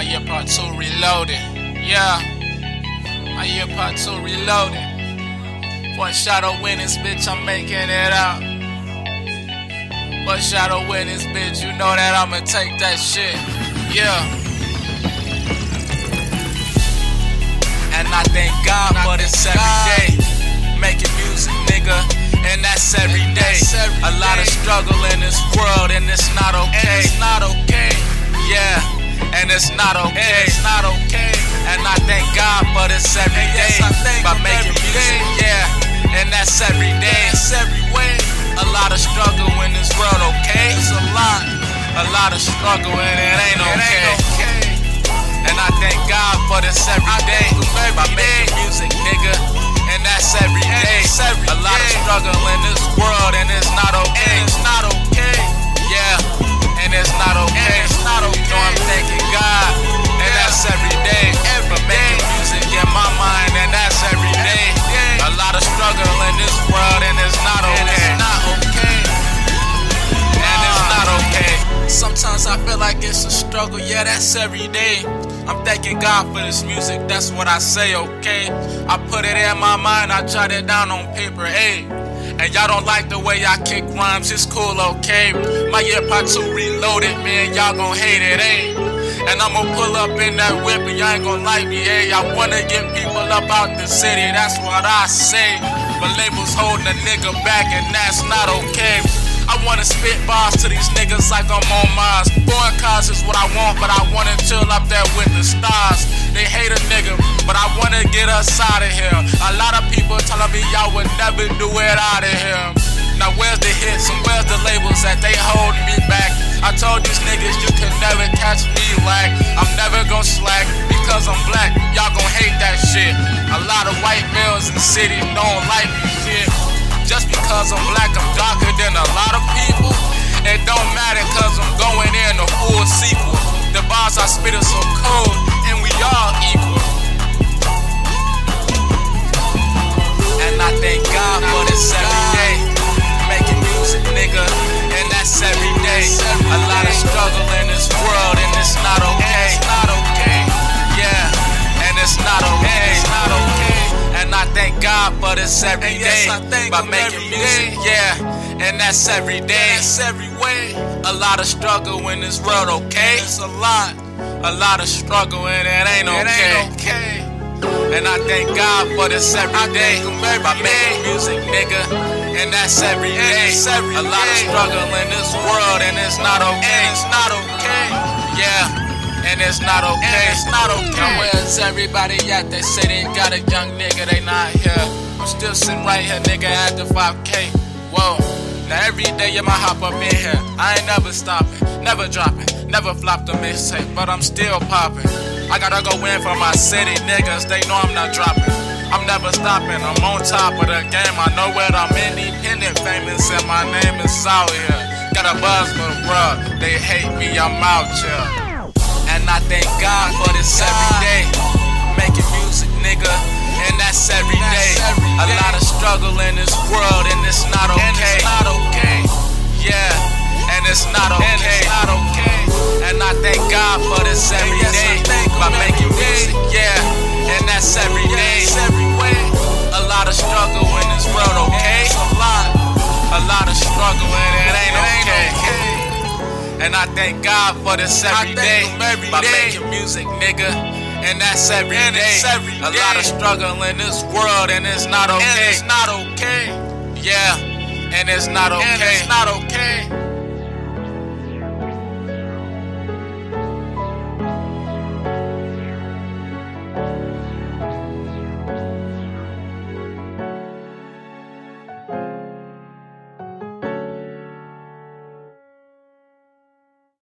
My year part 2 reloaded. Yeah. My year part 2 reloaded. One shot of winnings, bitch, I'm making it out. One shot of winnings, bitch, you know that I'ma take that shit. Yeah. And I thank God for this every day. Making music, nigga, and that's every day. A lot of struggle in this world, and it's not okay. It's not okay. Yeah, and it's not okay. It's not okay. And I thank God for this every day. By making music, yeah, and that's every day. It's every way. A lot of struggle in this world, okay? It's a lot of struggle, and it ain't okay. And I thank God for this every day. By making music, nigga, and that's every day. A lot of struggle in this world, and it's not okay. It's not okay. Yeah, and it's not okay. It's not okay. You know I'm thanking God, and that's every day. For making music in my mind, and that's every day. A lot of struggle in this world, and it's not okay. It's not okay. And it's not okay. Sometimes I feel like it's a struggle, yeah, that's every day. I'm thanking God for this music, that's what I say, okay? I put it in my mind, I jot it down on paper, hey. And y'all don't like the way I kick rhymes, it's cool, okay? My year part 2 reloaded, man, y'all gon' hate it, hey. And I'ma pull up in that whip and y'all ain't gon' like me, hey. I wanna get people up out the city, that's what I say. But labels holding a nigga back and that's not okay. I wanna spit bars to these niggas like I'm on Mars. Foreign cars is what I want, but I wanna chill up there with the stars. They hate a nigga, but I wanna get us out of here. A lot of people telling me y'all would never do it out of here. Now where's the hits and where's the labels that they holding me back? I told these niggas you can never catch me like I'm never gon' slack because I'm black. Y'all gon' hate that shit. A lot of white males in the city don't like me shit. Just because I'm black, I'm darker than a lot of people. It don't matter cause I'm going in a full sequel. The bars I spit are so cold, and we all equal. And I thank God for this every day. Making music, nigga, and that's every day. A lot of struggle in this world, and it's not okay. It's not okay. Yeah, and it's not okay. It's not okay. And I thank God for this every day. By making music, yeah, and that's every day. That's every way. A lot of struggle in this world, okay? It's a lot of struggle, and it ain't okay. And I thank God for this every day. By making music, nigga, and that's every day. A lot of struggle in this world, and it's not okay. It's not okay. Yeah. And it's not okay, it's not okay. Now where's everybody at? They say they got a young nigga, they not here. I'm still sitting right here, nigga, at the 5K. Whoa, now every day I'ma hop up in here. I ain't never stopping, never dropping, never flopped a mixtape, but I'm still popping. I gotta go in for my city, niggas, they know I'm not dropping. I'm never stopping, I'm on top of the game. I know where I'm independent, famous, and my name is out here. Got a buzz for the world, they hate me, I'm out here. And I thank God for this every day. Making music, nigga, and that's every day. A lot of struggle in this world, and it's not okay. It's not okay. Yeah, and it's not okay. It's not okay. And I thank God for this every day. By making music, yeah, and that's every day. A lot of struggle in this world, okay? A lot of struggle, and it ain't okay. And I thank God for this every day. By making music, nigga, and that's every day. A lot of struggle in this world, and it's not okay. It's not okay. Yeah, and it's not okay. It's not okay.